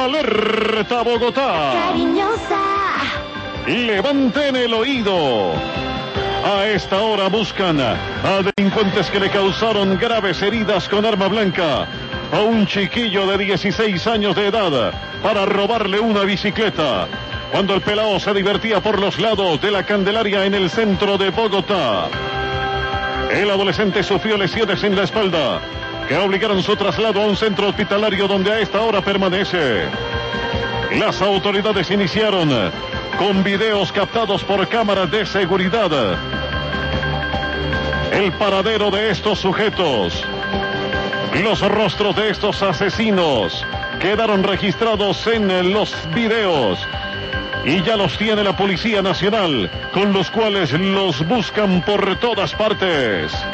Alerta Bogotá. Cariñosa. Levanten el oído. A esta hora buscan a delincuentes que le causaron graves heridas con arma blanca a un chiquillo de 16 años de edad para robarle una bicicleta, cuando el pelao se divertía por los lados de la Candelaria en el centro de Bogotá. El adolescente sufrió lesiones en la espalda que obligaron su traslado a un centro hospitalario donde a esta hora permanece. Las autoridades iniciaron con videos captados por cámaras de seguridad el paradero de estos sujetos. Los rostros de estos asesinos quedaron registrados en los videos y ya los tiene la Policía Nacional, con los cuales los buscan por todas partes.